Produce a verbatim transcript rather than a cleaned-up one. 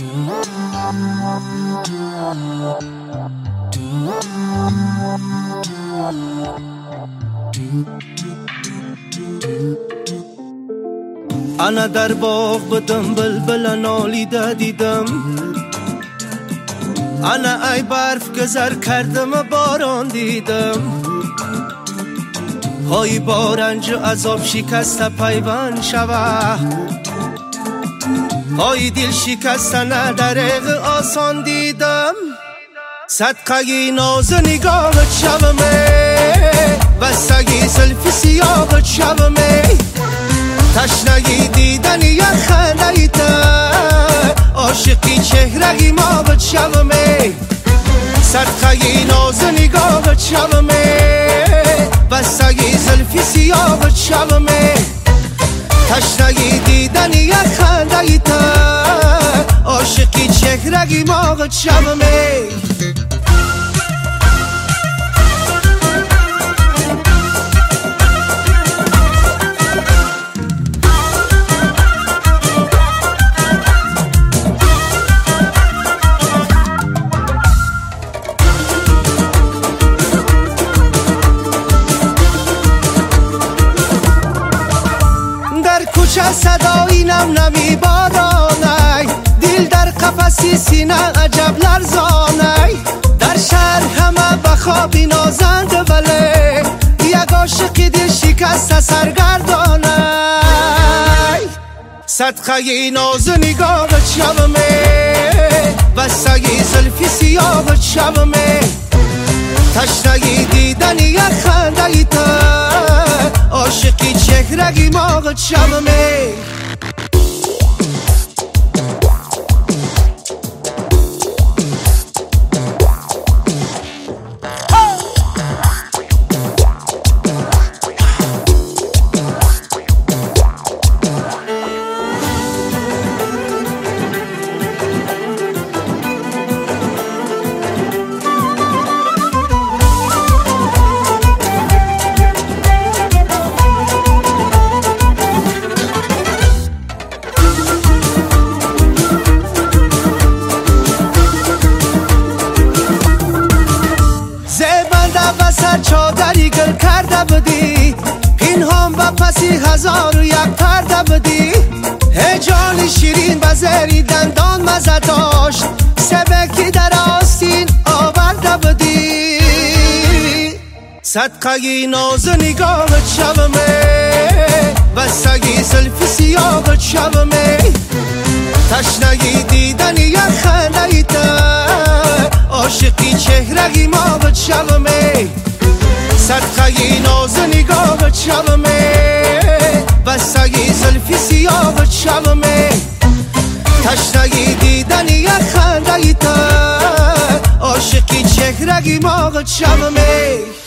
انا در باغ بودم بلبل نالیده دیدم، انا ای برف گذر کردم باران دیدم، های بارنج و عذاب شکست پیوند شوه، های دل شکستن دریغ آسان دیدم. صدقه ناز نگاهت شبمه، بستگی سلفی سیاهت شبمه، تشنگی دیدن یک خندیته، عاشقی چهرگی ماهت شبمه، صدقه ناز نگاهت شبمه، بستگی سلفی سیاهت شبمه، تشنگی دیدن یک خندیته، عاشقی چهرگی ماهت شبمه. کوچه صدایی نم نمی بارانه، دل در قفسی سینه عجب لرزانه، در شهر همه بخوابی نازند ولی یک عاشقی دل شکست سرگردانه، صدقه ناز نگاهت شبمه، بستگی زلفی سیاهت شبمه، تشنگی دیدن یک خندیته، عاشقی چهرگی ماهت شبمه. سر چادری گل کرده بودی، این هم با پسی هزار و یک پرده بودی، هی جان شیرین به زیر دندان مزه داشت، سبکی در آستین آورده بودی، صدقه ناز نگاهت شبمه، بستگی زلفی سیاهت شبمه، تشنگی دیدن یک خندیته، عاشقی چهرگی ماهت شبمه، صدقه ناز نگاهت شبمه، بستگی زلفی سیاهت شبمه، تشنگی دیدن یک خندیته، عاشقی چهرگی ماهت شبمه.